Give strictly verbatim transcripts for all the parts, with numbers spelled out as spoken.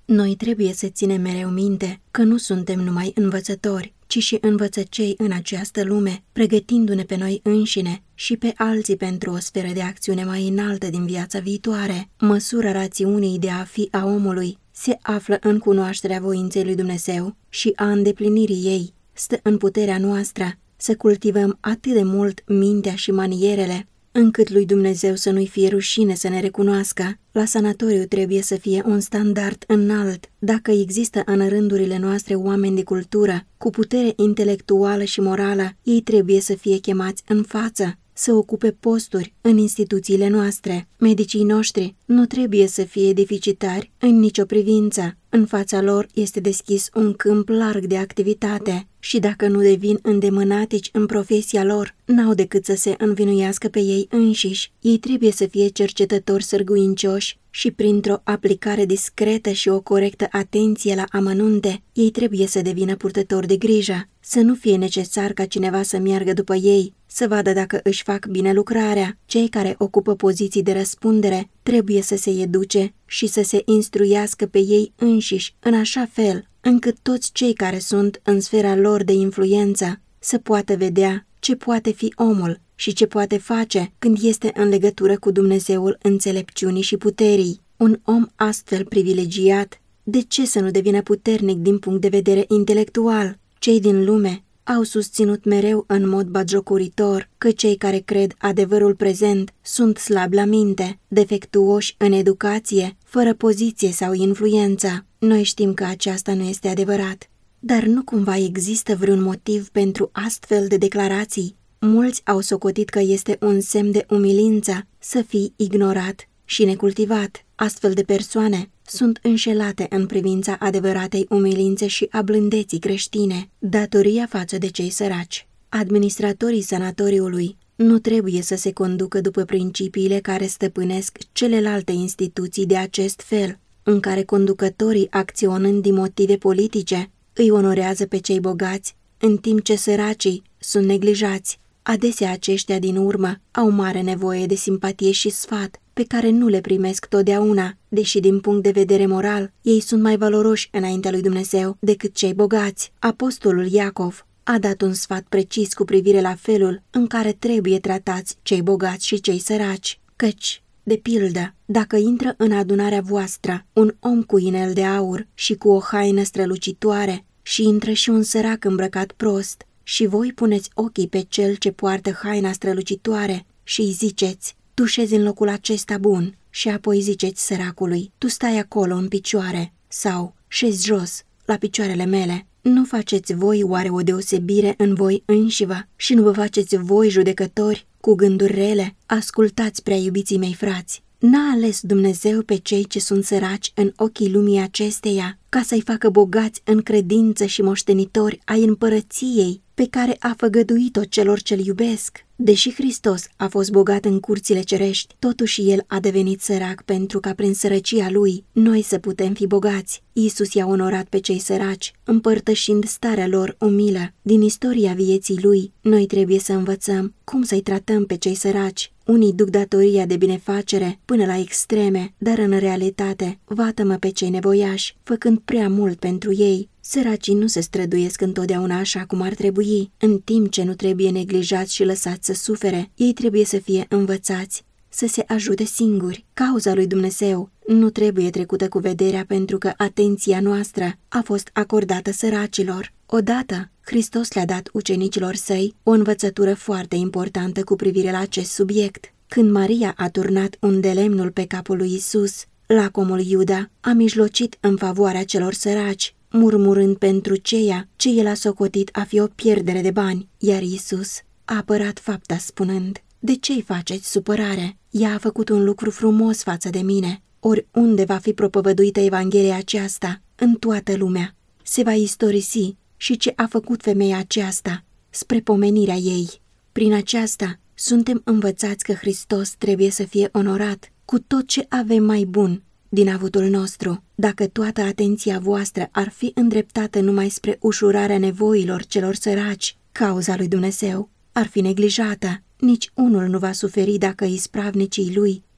Noi trebuie să ținem mereu minte că nu suntem numai învățători, ci și învățăcei în această lume, pregătindu-ne pe noi înșine și pe alții pentru o sferă de acțiune mai înaltă din viața viitoare. Măsura rațiunii de a fi a omului se află în cunoașterea voinței lui Dumnezeu și a îndeplinirii ei stă în puterea noastră să cultivăm atât de mult mintea și manierele, încât lui Dumnezeu să nu-i fie rușine să ne recunoască. La sanatoriu trebuie să fie un standard înalt. Dacă există în rândurile noastre oameni de cultură, cu putere intelectuală și morală, ei trebuie să fie chemați în față, să ocupe posturi în instituțiile noastre. Medicii noștri nu trebuie să fie deficitari în nicio privință. În fața lor este deschis un câmp larg de activitate și dacă nu devin îndemânatici în profesia lor, n-au decât să se învinuiască pe ei înșiși. Ei trebuie să fie cercetători sârguincioși și printr-o aplicare discretă și o corectă atenție la amănunte, ei trebuie să devină purtători de grijă, să nu fie necesar ca cineva să meargă după ei, să vadă dacă își fac bine lucrarea. Cei care ocupă poziții de răspundere trebuie să se educe și să se instruiască pe ei înșiși în așa fel încât toți cei care sunt în sfera lor de influență să poată vedea ce poate fi omul și ce poate face când este în legătură cu Dumnezeul înțelepciunii și puterii. Un om astfel privilegiat, de ce să nu devină puternic din punct de vedere intelectual? Cei din lume au susținut mereu în mod batjocoritor că cei care cred adevărul prezent sunt slabi la minte, defectuoși în educație, fără poziție sau influență. Noi știm că aceasta nu este adevărat. Dar nu cumva există vreun motiv pentru astfel de declarații? Mulți au socotit că este un semn de umilință să fii ignorat și necultivat. Astfel de persoane sunt înșelate în privința adevăratei umilințe și a blândeții creștine, datoria față de cei săraci. Administratorii sanatoriului nu trebuie să se conducă după principiile care stăpânesc celelalte instituții de acest fel, în care conducătorii, acționând din motive politice, îi onorează pe cei bogați, în timp ce săracii sunt neglijați. Adesea aceștia din urmă au mare nevoie de simpatie și sfat, pe care nu le primesc totdeauna, deși din punct de vedere moral ei sunt mai valoroși înaintea lui Dumnezeu decât cei bogați. Apostolul Iacov a dat un sfat precis cu privire la felul în care trebuie tratați cei bogați și cei săraci, căci, de pildă, dacă intră în adunarea voastră un om cu inel de aur și cu o haină strălucitoare și intră și un sărac îmbrăcat prost, și voi puneți ochii pe cel ce poartă haina strălucitoare și îi ziceți: tu șezi în locul acesta bun, și apoi ziceți săracului: tu stai acolo în picioare, sau șezi jos, la picioarele mele. Nu faceți voi oare o deosebire în voi înșivă și nu vă faceți voi judecători cu gânduri rele? Ascultați, prea iubiții mei frați, n-a ales Dumnezeu pe cei ce sunt săraci în ochii lumii acesteia ca să-i facă bogați în credință și moștenitori ai împărăției pe care a făgăduit-o celor ce-L iubesc. Deși Hristos a fost bogat în curțile cerești, totuși El a devenit sărac pentru ca prin sărăcia Lui noi să putem fi bogați. Iisus i-a onorat pe cei săraci, împărtășind starea lor umilă. Din istoria vieții Lui, noi trebuie să învățăm cum să-i tratăm pe cei săraci. Unii duc datoria de binefacere până la extreme, dar în realitate vată-mă pe cei nevoiași, făcând prea mult pentru ei. Săracii nu se străduiesc întotdeauna așa cum ar trebui, în timp ce nu trebuie neglijați și lăsați să sufere. Ei trebuie să fie învățați să se ajute singuri. Cauza lui Dumnezeu nu trebuie trecută cu vederea pentru că atenția noastră a fost acordată săracilor. Odată, Hristos le-a dat ucenicilor săi o învățătură foarte importantă cu privire la acest subiect. Când Maria a turnat un de lemnul pe capul lui Isus, lacomul Iuda a mijlocit în favoarea celor săraci, murmurând pentru ceea ce el a socotit a fi o pierdere de bani, iar Iisus a apărat fapta spunând: de ce-i faceți supărare? Ea a făcut un lucru frumos față de mine. Oriunde va fi propovăduită Evanghelia aceasta, în toată lumea, se va istorisi și ce a făcut femeia aceasta spre pomenirea ei. Prin aceasta suntem învățați că Hristos trebuie să fie onorat cu tot ce avem mai bun din avutul nostru. Dacă toată atenția voastră ar fi îndreptată numai spre ușurarea nevoilor celor săraci, cauza lui Dumnezeu ar fi neglijată. Nici unul nu va suferi dacă ispravnicii lui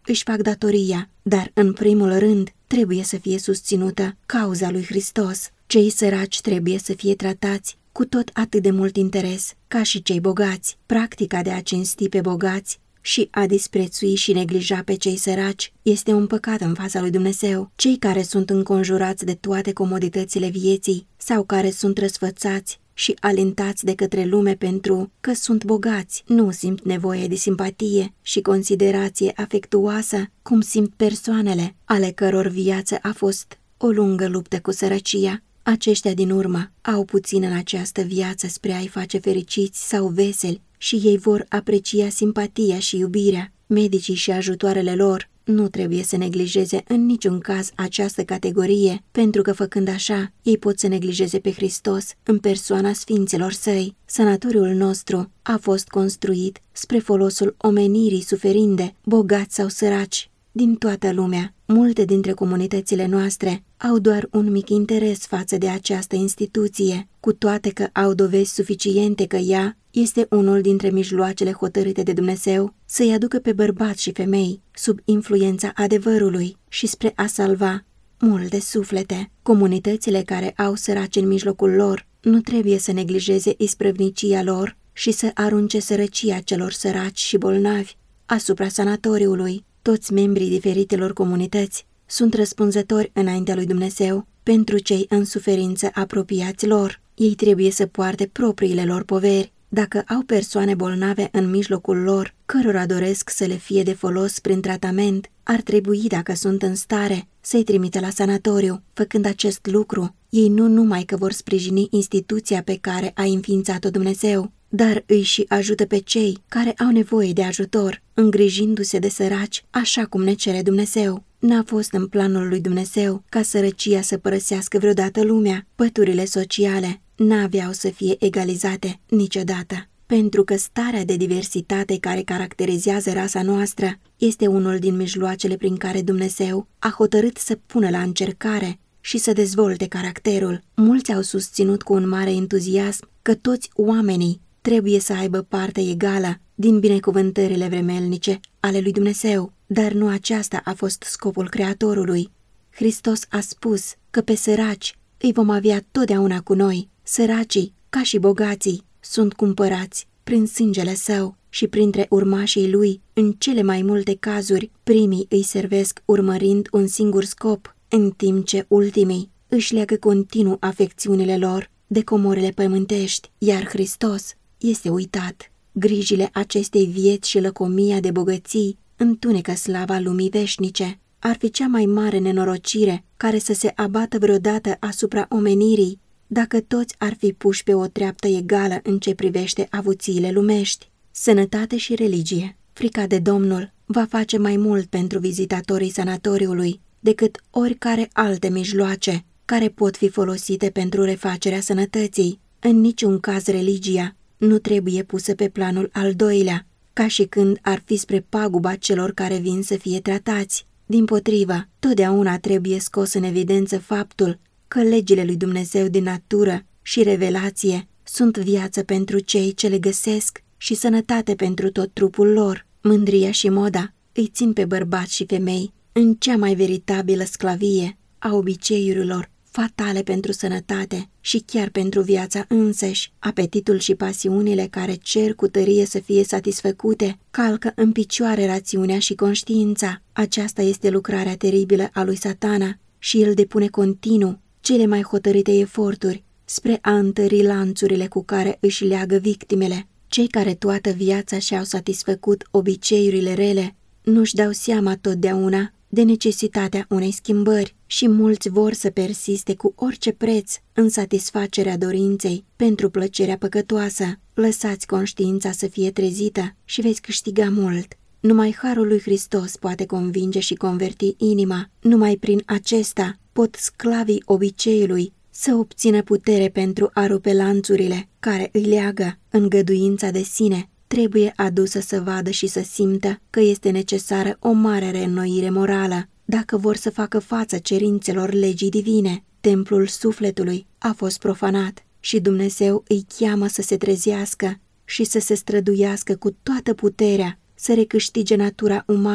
își fac datoria, dar în primul rând trebuie să fie susținută cauza lui Hristos. Cei săraci trebuie să fie tratați cu tot atât de mult interes ca și cei bogați. Practica de a cinsti pe bogați și a disprețui și neglija pe cei săraci este un păcat în fața lui Dumnezeu. Cei care sunt înconjurați de toate comoditățile vieții sau care sunt răsfățați și alentați de către lume pentru că sunt bogați, nu simt nevoie de simpatie și considerație afectuoasă, cum simt persoanele ale căror viață a fost o lungă luptă cu sărăcia. Aceștia din urmă au puțin în această viață spre a-i face fericiți sau veseli și ei vor aprecia simpatia și iubirea. Medicii și ajutoarele lor nu trebuie să neglijeze în niciun caz această categorie, pentru că făcând așa, ei pot să neglijeze pe Hristos în persoana sfinților săi. Sanatoriul nostru a fost construit spre folosul omenirii suferinde, bogați sau săraci, din toată lumea. Multe dintre comunitățile noastre au doar un mic interes față de această instituție, cu toate că au dovezi suficiente că ea este unul dintre mijloacele hotărâte de Dumnezeu să-i aducă pe bărbați și femei sub influența adevărului și spre a salva multe suflete. Comunitățile care au săraci în mijlocul lor nu trebuie să neglijeze isprăvnicia lor și să arunce sărăcia celor săraci și bolnavi asupra sanatoriului. Toți membrii diferitelor comunități sunt răspunzători înaintea lui Dumnezeu pentru cei în suferință apropiați lor. Ei trebuie să poarte propriile lor poveri. Dacă au persoane bolnave în mijlocul lor, cărora doresc să le fie de folos prin tratament, ar trebui, dacă sunt în stare, să-i trimită la sanatoriu. Făcând acest lucru, ei nu numai că vor sprijini instituția pe care a înființat-o Dumnezeu, dar îi și ajută pe cei care au nevoie de ajutor, îngrijindu-se de săraci așa cum ne cere Dumnezeu. N-a fost în planul lui Dumnezeu ca sărăcia să părăsească vreodată lumea. Păturile sociale n-aveau să fie egalizate niciodată, pentru că starea de diversitate care caracterizează rasa noastră este unul din mijloacele prin care Dumnezeu a hotărât să pună la încercare și să dezvolte caracterul. Mulți au susținut cu un mare entuziasm că toți oamenii trebuie să aibă parte egală din binecuvântările vremelnice ale lui Dumnezeu, dar nu aceasta a fost scopul Creatorului. Hristos a spus că pe săraci îi vom avea totdeauna cu noi. Săracii, ca și bogații, sunt cumpărați prin sângele său și printre urmașii lui, în cele mai multe cazuri, primii îi servesc urmărind un singur scop, în timp ce ultimii își leagă continuu afecțiunile lor de comorile pământești, iar Hristos este uitat. Grijile acestei vieți și lăcomia de bogății întunecă slava lumii veșnice. Ar fi cea mai mare nenorocire care să se abată vreodată asupra omenirii dacă toți ar fi puși pe o treaptă egală în ce privește avuțiile lumești. Sănătate și religie. Frica de Domnul va face mai mult pentru vizitatorii sanatoriului decât oricare alte mijloace care pot fi folosite pentru refacerea sănătății. În niciun caz religia nu trebuie pusă pe planul al doilea, ca și când ar fi spre paguba celor care vin să fie tratați. Dimpotrivă, totdeauna trebuie scos în evidență faptul că legile lui Dumnezeu din natură și revelație sunt viață pentru cei ce le găsesc și sănătate pentru tot trupul lor. Mândria și moda îi țin pe bărbați și femei în cea mai veritabilă sclavie a obiceiurilor fatale pentru sănătate și chiar pentru viața însăși. Apetitul și pasiunile care cer cu tărie să fie satisfăcute calcă în picioare rațiunea și conștiința. Aceasta este lucrarea teribilă a lui Satana și el depune continuu cele mai hotărâte eforturi spre a întări lanțurile cu care își leagă victimele. Cei care toată viața și-au satisfăcut obiceiurile rele nu-și dau seama totdeauna de necesitatea unei schimbări și mulți vor să persiste cu orice preț în satisfacerea dorinței pentru plăcerea păcătoasă. Lăsați conștiința să fie trezită și veți câștiga mult. Numai harul lui Hristos poate convinge și converti inima. Numai prin acesta pot sclavii obiceiului să obțină putere pentru a rupe lanțurile care îi leagă. Îngăduința de sine trebuie adusă să vadă și să simtă că este necesară o mare reînnoire morală dacă vor să facă față cerințelor legii divine. Templul sufletului a fost profanat și Dumnezeu îi cheamă să se trezească și să se străduiască cu toată puterea să recâștige natura umană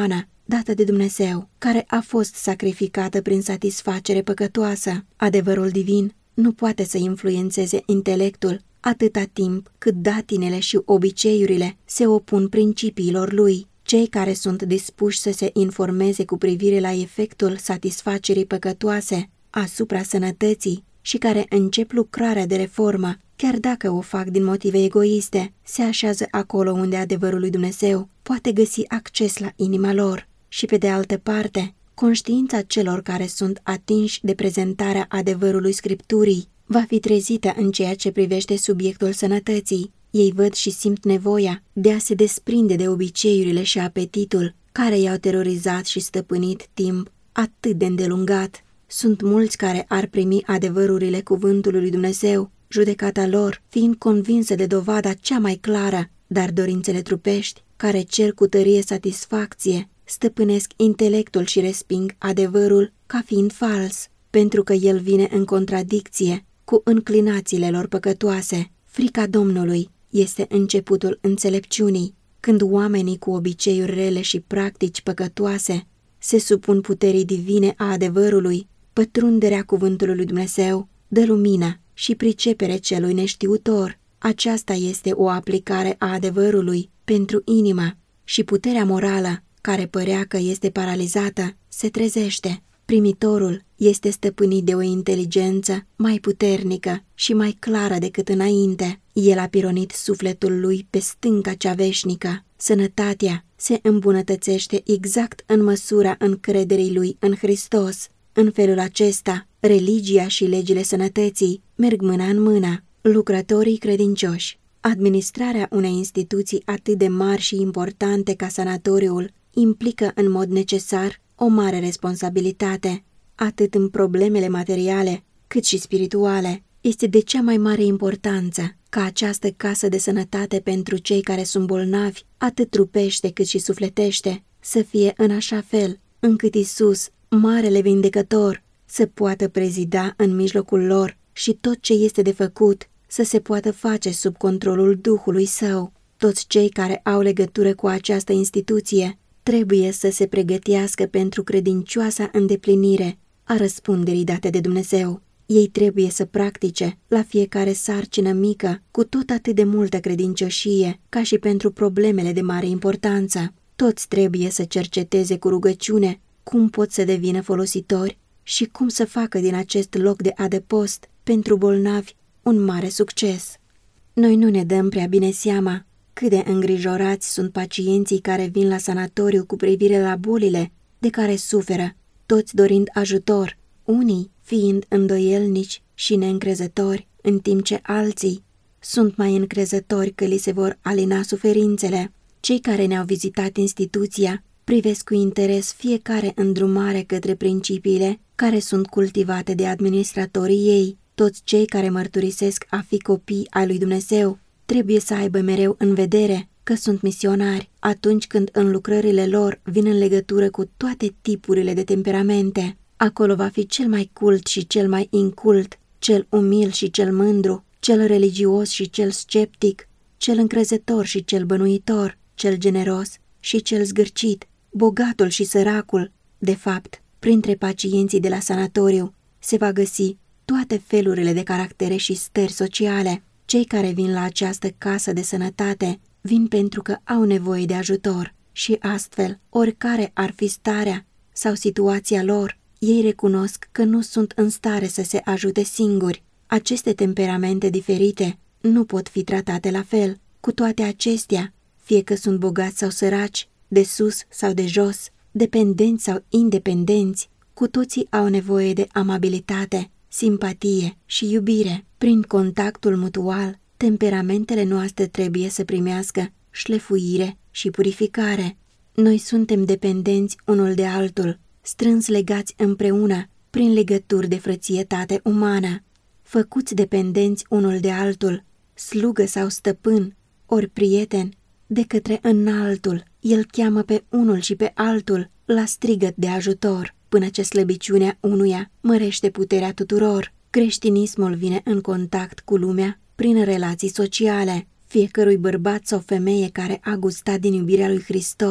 dată de Dumnezeu, care a fost sacrificată prin satisfacere păcătoasă. Adevărul divin nu poate să influențeze intelectul atâta timp cât datinele și obiceiurile se opun principiilor lui. Cei care sunt dispuși să se informeze cu privire la efectul satisfacerii păcătoase asupra sănătății și care încep lucrarea de reformă, chiar dacă o fac din motive egoiste, se așează acolo unde adevărul lui Dumnezeu poate găsi acces la inima lor. Și pe de altă parte, conștiința celor care sunt atinși de prezentarea adevărului Scripturii va fi trezită în ceea ce privește subiectul sănătății. Ei văd și simt nevoia de a se desprinde de obiceiurile și apetitul care i-au terorizat și stăpânit timp atât de îndelungat. Sunt mulți care ar primi adevărurile cuvântului lui Dumnezeu, judecata lor fiind convinsă de dovada cea mai clară, dar dorințele trupești, care cer cu tărie satisfacție, stăpânesc intelectul și resping adevărul ca fiind fals, pentru că el vine în contradicție cu înclinațiile lor păcătoase. Frica Domnului este începutul înțelepciunii. Când oamenii cu obiceiuri rele și practici păcătoase se supun puterii divine a adevărului, pătrunderea cuvântului lui Dumnezeu dă lumină și pricepere celui neștiutor. Aceasta este o aplicare a adevărului pentru inimă și puterea morală, care părea că este paralizată, se trezește. Primitorul este stăpânit de o inteligență mai puternică și mai clară decât înainte. El a pironit sufletul lui pe stânca cea veșnică. Sănătatea se îmbunătățește exact în măsura încrederii lui în Hristos. În felul acesta, religia și legile sănătății merg mână în mână. Lucrătorii credincioși. Administrarea unei instituții atât de mari și importante ca sanatoriul implică în mod necesar o mare responsabilitate, atât în problemele materiale cât și spirituale. Este de cea mai mare importanță ca această casă de sănătate pentru cei care sunt bolnavi, atât trupește cât și sufletește, să fie în așa fel încât Iisus, marele vindecător, să poată prezida în mijlocul lor și tot ce este de făcut să se poată face sub controlul Duhului Său. Toți cei care au legătură cu această instituție trebuie să se pregătească pentru credincioasa îndeplinire a răspunderii date de Dumnezeu. Ei trebuie să practice la fiecare sarcină mică cu tot atât de multă credincioșie ca și pentru problemele de mare importanță. Toți trebuie să cerceteze cu rugăciune cum pot să devină folositori și cum să facă din acest loc de adăpost pentru bolnavi un mare succes. Noi nu ne dăm prea bine seama cât de îngrijorați sunt pacienții care vin la sanatoriu cu privire la bolile de care suferă, toți dorind ajutor, unii fiind îndoielnici și neîncrezători, în timp ce alții sunt mai încrezători că li se vor alina suferințele. Cei care ne-au vizitat instituția privesc cu interes fiecare îndrumare către principiile care sunt cultivate de administratorii ei. Toți cei care mărturisesc a fi copii ai lui Dumnezeu trebuie să aibă mereu în vedere că sunt misionari atunci când în lucrările lor vin în legătură cu toate tipurile de temperamente. Acolo va fi cel mai cult și cel mai incult, cel umil și cel mândru, cel religios și cel sceptic, cel încrezător și cel bănuitor, cel generos și cel zgârcit, bogatul și săracul. De fapt, printre pacienții de la sanatoriu se va găsi toate felurile de caractere și stări sociale. Cei care vin la această casă de sănătate vin pentru că au nevoie de ajutor și astfel, oricare ar fi starea sau situația lor, ei recunosc că nu sunt în stare să se ajute singuri. Aceste temperamente diferite nu pot fi tratate la fel. Cu toate acestea, fie că sunt bogați sau săraci, de sus sau de jos, dependenți sau independenți, cu toții au nevoie de amabilitate, simpatie și iubire. Prin contactul mutual, temperamentele noastre trebuie să primească șlefuire și purificare. Noi suntem dependenți unul de altul, strâns legați împreună prin legături de frățietate umană, făcuți dependenți unul de altul, slugă sau stăpân, ori prieten, de către înaltul. El cheamă pe unul și pe altul la strigăt de ajutor, până ce slăbiciunea unuia mărește puterea tuturor. Creștinismul vine în contact cu lumea prin relații sociale. Fiecărui bărbat sau femeie care a gustat din iubirea lui Hristos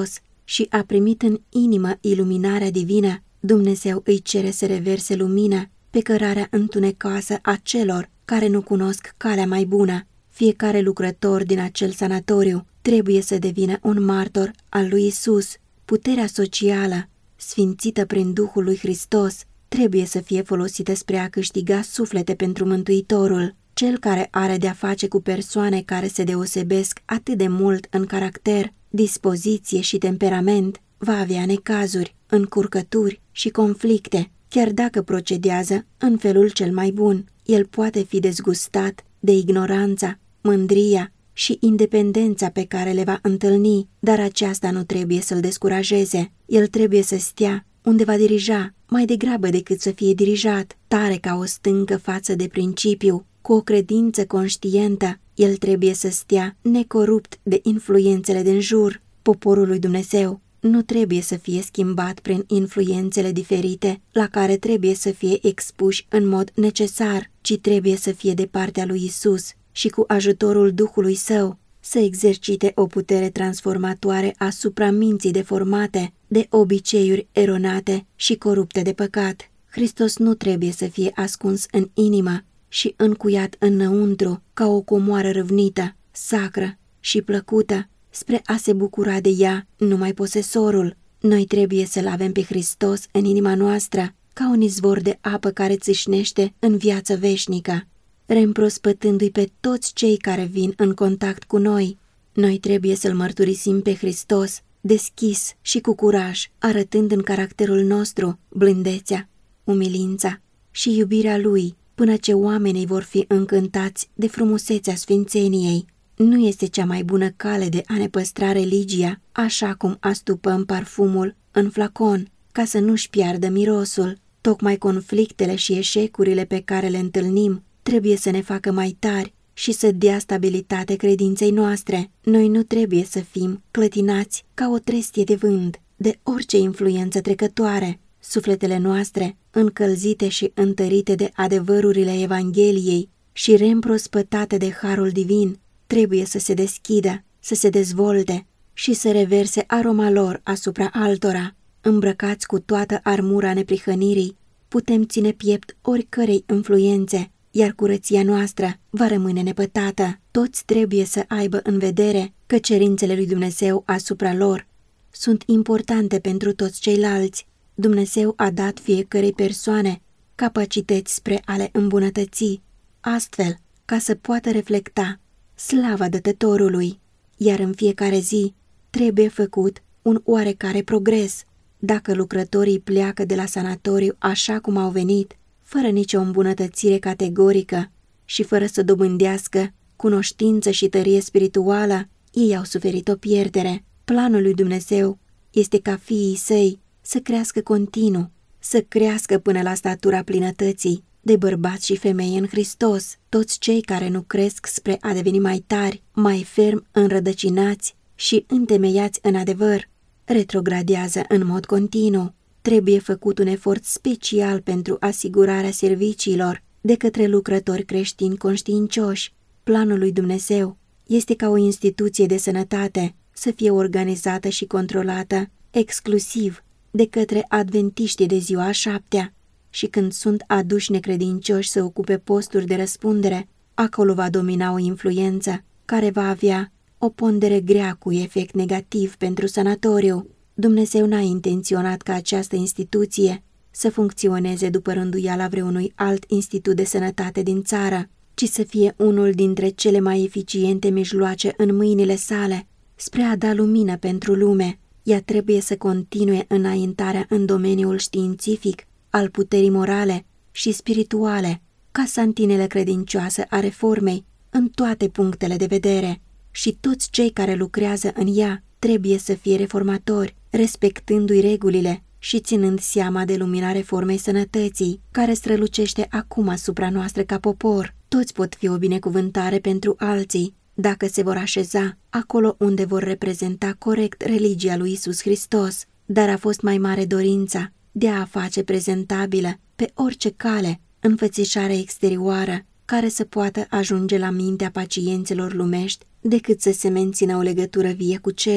și a primit în inimă iluminarea divină, Dumnezeu îi cere să reverse lumină pe cărarea întunecoasă a celor care nu cunosc calea mai bună. Fiecare lucrător din acel sanatoriu trebuie să devină un martor al lui Isus. Puterea socială, sfințită prin Duhul lui Hristos, trebuie să fie folosită spre a câștiga suflete pentru Mântuitorul. Cel care are de-a face cu persoane care se deosebesc atât de mult în caracter, dispoziție și temperament, va avea necazuri, încurcături și conflicte. Chiar dacă procedează în felul cel mai bun, el poate fi dezgustat de ignoranța, mândria și independența pe care le va întâlni, dar aceasta nu trebuie să-l descurajeze. El trebuie să stea unde va dirija, mai degrabă decât să fie dirijat, tare ca o stâncă față de principiu, cu o credință conștientă. El trebuie să stea necorupt de influențele din jur. Poporul lui Dumnezeu nu trebuie să fie schimbat prin influențele diferite la care trebuie să fie expuși în mod necesar, ci trebuie să fie de partea lui Isus și cu ajutorul Duhului Său să exercite o putere transformatoare asupra minții deformate de obiceiuri eronate și corupte de păcat. Hristos nu trebuie să fie ascuns în inimă și încuiat înăuntru ca o comoară râvnită, sacră și plăcută, spre a se bucura de ea numai posesorul. Noi trebuie să-L avem pe Hristos în inima noastră, ca un izvor de apă care țâșnește în viață veșnică, reîmprospătându-i pe toți cei care vin în contact cu noi. Noi trebuie să-L mărturisim pe Hristos, deschis și cu curaj, arătând în caracterul nostru blândețea, umilința și iubirea Lui, până ce oamenii vor fi încântați de frumusețea sfințeniei. Nu este cea mai bună cale de a ne păstra religia, așa cum astupăm parfumul în flacon, ca să nu-și piardă mirosul. Tocmai conflictele și eșecurile pe care le întâlnim trebuie să ne facă mai tari și să dea stabilitate credinței noastre. Noi nu trebuie să fim clătinați ca o trestie de vânt de orice influență trecătoare. Sufletele noastre, încălzite și întărite de adevărurile Evangheliei și reîmprospătate de harul divin, trebuie să se deschidă, să se dezvolte și să reverse aroma lor asupra altora. Îmbrăcați cu toată armura neprihănirii, putem ține piept oricărei influențe, iar curăția noastră va rămâne nepătată. Toți trebuie să aibă în vedere că cerințele lui Dumnezeu asupra lor sunt importante pentru toți ceilalți. Dumnezeu a dat fiecărei persoane capacități spre a le îmbunătăți, astfel ca să poată reflecta slava Dătătorului, iar în fiecare zi trebuie făcut un oarecare progres. Dacă lucrătorii pleacă de la sanatoriu așa cum au venit, fără nicio îmbunătățire categorică și fără să dobândească cunoștință și tărie spirituală, ei au suferit o pierdere. Planul lui Dumnezeu este ca fiii săi să crească continuu, să crească până la statura plinătății de bărbați și femei în Hristos. Toți cei care nu cresc spre a deveni mai tari, mai ferm înrădăcinați și întemeiați în adevăr, retrogradează în mod continuu. Trebuie făcut un efort special pentru asigurarea serviciilor de către lucrători creștini conștiincioși. Planul lui Dumnezeu este ca o instituție de sănătate să fie organizată și controlată exclusiv de către adventiștii de ziua a șaptea, și când sunt aduși necredincioși să ocupe posturi de răspundere, acolo va domina o influență care va avea o pondere grea cu efect negativ pentru sanatoriu. Dumnezeu n-a intenționat ca această instituție să funcționeze după rânduiala vreunui alt institut de sănătate din țară, ci să fie unul dintre cele mai eficiente mijloace în mâinile sale spre a da lumină pentru lume. Ea trebuie să continue înaintarea în domeniul științific, al puterii morale și spirituale, ca santinele credincioasă a reformei în toate punctele de vedere, și toți cei care lucrează în ea trebuie să fie reformatori, respectându-i regulile și ținând seama de lumina reformei sănătății, care strălucește acum asupra noastră ca popor. Toți pot fi o binecuvântare pentru alții, dacă se vor așeza acolo unde vor reprezenta corect religia lui Isus Hristos, dar a fost mai mare dorința de a face prezentabilă pe orice cale înfățișarea exterioară care să poată ajunge la mintea pacienților lumești, decât să se mențină o legătură vie cu cerul,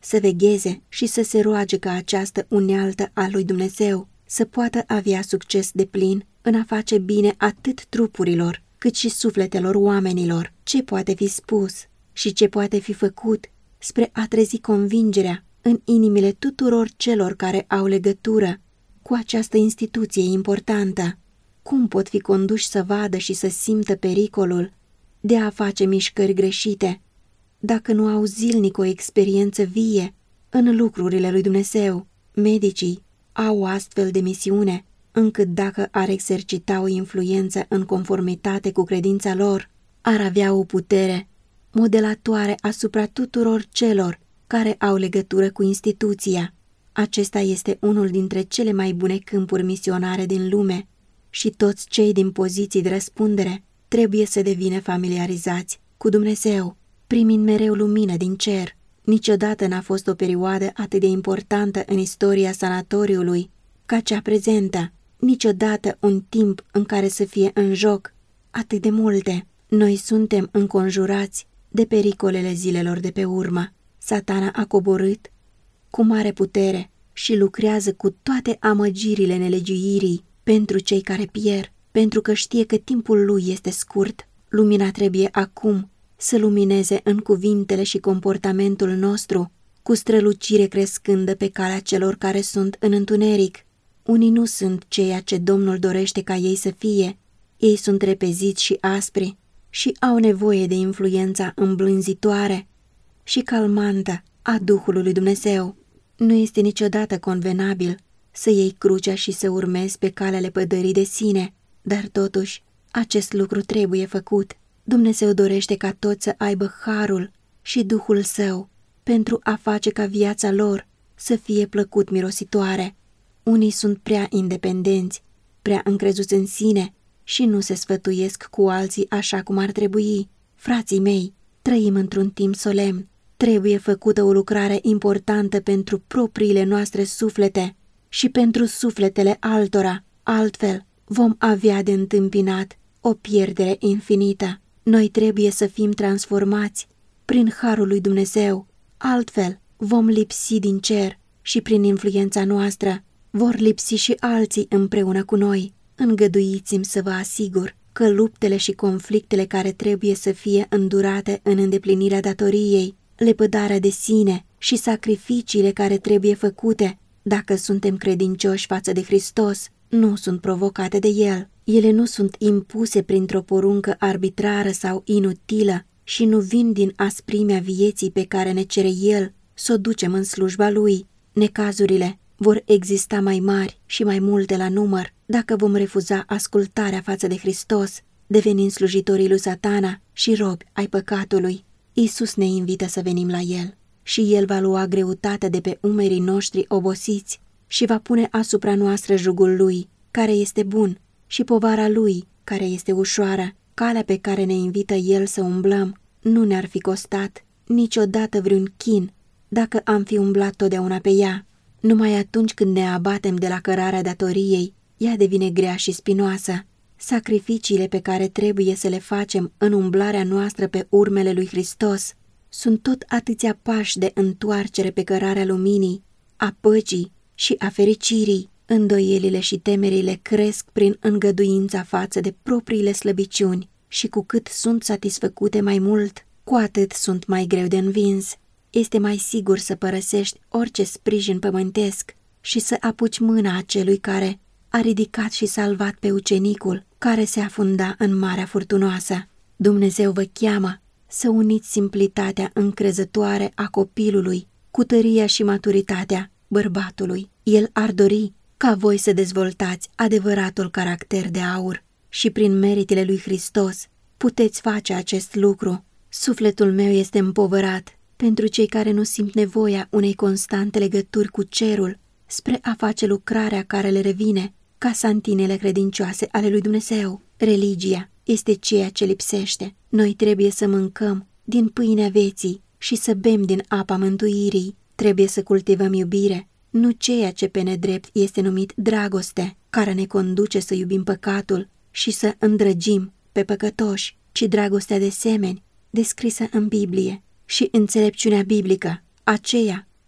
să vegheze și să se roage ca această unealtă a lui Dumnezeu să poată avea succes deplin în a face bine atât trupurilor, cât și sufletelor oamenilor. Ce poate fi spus și ce poate fi făcut spre a trezi convingerea în inimile tuturor celor care au legătură cu această instituție importantă? Cum pot fi conduși să vadă și să simtă pericolul de a face mișcări greșite, dacă nu au zilnic o experiență vie în lucrurile lui Dumnezeu? Medicii au o astfel de misiune, încât dacă ar exercita o influență în conformitate cu credința lor, ar avea o putere modelatoare asupra tuturor celor care au legătură cu instituția. Acesta este unul dintre cele mai bune câmpuri misionare din lume și toți cei din poziții de răspundere trebuie să devină familiarizați cu Dumnezeu, primind mereu lumină din cer. Niciodată n-a fost o perioadă atât de importantă în istoria sanatoriului ca cea prezentă, niciodată un timp în care să fie în joc atât de multe. Noi suntem înconjurați de pericolele zilelor de pe urmă. Satana a coborât cu mare putere și lucrează cu toate amăgirile nelegiuirii pentru cei care pierd, pentru că știe că timpul lui este scurt. Lumina trebuie acum să lumineze în cuvintele și comportamentul nostru, cu strălucire crescândă pe calea celor care sunt în întuneric. Unii nu sunt ceea ce Domnul dorește ca ei să fie. Ei sunt repeziți și aspri și au nevoie de influența îmblânzitoare și calmantă a Duhului lui Dumnezeu. Nu este niciodată convenabil să iei crucea și să urmezi pe calea lepădării de sine, dar totuși acest lucru trebuie făcut. Dumnezeu dorește ca toți să aibă harul și Duhul Său pentru a face ca viața lor să fie plăcut mirositoare. Unii sunt prea independenți, prea încrezuți în sine și nu se sfătuiesc cu alții așa cum ar trebui. Frații mei, trăim într-un timp solemn. Trebuie făcută o lucrare importantă pentru propriile noastre suflete și pentru sufletele altora. Altfel, vom avea de întâmpinat o pierdere infinită. Noi trebuie să fim transformați prin harul lui Dumnezeu. Altfel, vom lipsi din cer și prin influența noastră vor lipsi și alții împreună cu noi. Îngăduiți-mi să vă asigur că luptele și conflictele care trebuie să fie îndurate în îndeplinirea datoriei, lepădarea de sine și sacrificiile care trebuie făcute dacă suntem credincioși față de Hristos, nu sunt provocate de El. Ele nu sunt impuse printr-o poruncă arbitrară sau inutilă și nu vin din asprimea vieții pe care ne cere El să o ducem în slujba Lui. Necazurile vor exista mai mari și mai multe la număr dacă vom refuza ascultarea față de Hristos, devenind slujitorii lui Satana și robi ai păcatului. Iisus ne invită să venim la El și El va lua greutatea de pe umerii noștri obosiți și va pune asupra noastră jugul Lui, care este bun, și povara Lui, care este ușoară. Calea pe care ne invită El să umblăm nu ne-ar fi costat niciodată vreun chin dacă am fi umblat totdeauna pe ea. Numai atunci când ne abatem de la cărarea datoriei, ea devine grea și spinoasă. Sacrificiile pe care trebuie să le facem în umblarea noastră pe urmele lui Hristos sunt tot atâția pași de întoarcere pe cărarea luminii, a păcii și a fericirii. Îndoielile și temerile cresc prin îngăduința față de propriile slăbiciuni și cu cât sunt satisfăcute mai mult, cu atât sunt mai greu de învins. Este mai sigur să părăsești orice sprijin pământesc și să apuci mâna acelui care a ridicat și salvat pe ucenicul care se afunda în marea furtunoasă. Dumnezeu vă cheamă să uniți simplitatea încrezătoare a copilului cu tăria și maturitatea bărbatului. El ar dori ca voi să dezvoltați adevăratul caracter de aur și prin meritele lui Hristos puteți face acest lucru. Sufletul meu este împovărat pentru cei care nu simt nevoia unei constante legături cu cerul spre a face lucrarea care le revine ca santinele credincioase ale lui Dumnezeu. Religia este ceea ce lipsește. Noi trebuie să mâncăm din pâinea vieții și să bem din apa mântuirii. Trebuie să cultivăm iubire, nu ceea ce pe nedrept este numit dragoste, care ne conduce să iubim păcatul și să îndrăgim pe păcătoși, ci dragostea de semeni, descrisă în Biblie, și înțelepciunea biblică, aceea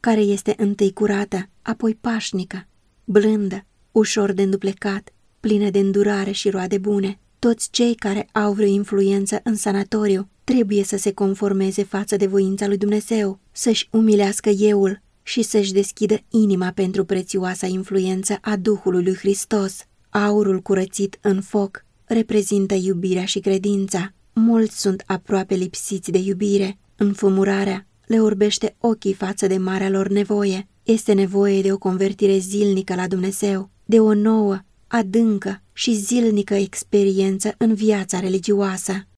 care este întâi curată, apoi pașnică, blândă, ușor de înduplecat, plină de îndurare și roade bune. Toți cei care au vreo influență în sanatoriu trebuie să se conformeze față de voința lui Dumnezeu, să-și umilească euul și să-și deschidă inima pentru prețioasa influență a Duhului lui Hristos. Aurul curățit în foc reprezintă iubirea și credința. Mulți sunt aproape lipsiți de iubire. Înfumurarea le orbește ochii față de marea lor nevoie. Este nevoie de o convertire zilnică la Dumnezeu, de o nouă, adâncă și zilnică experiență în viața religioasă.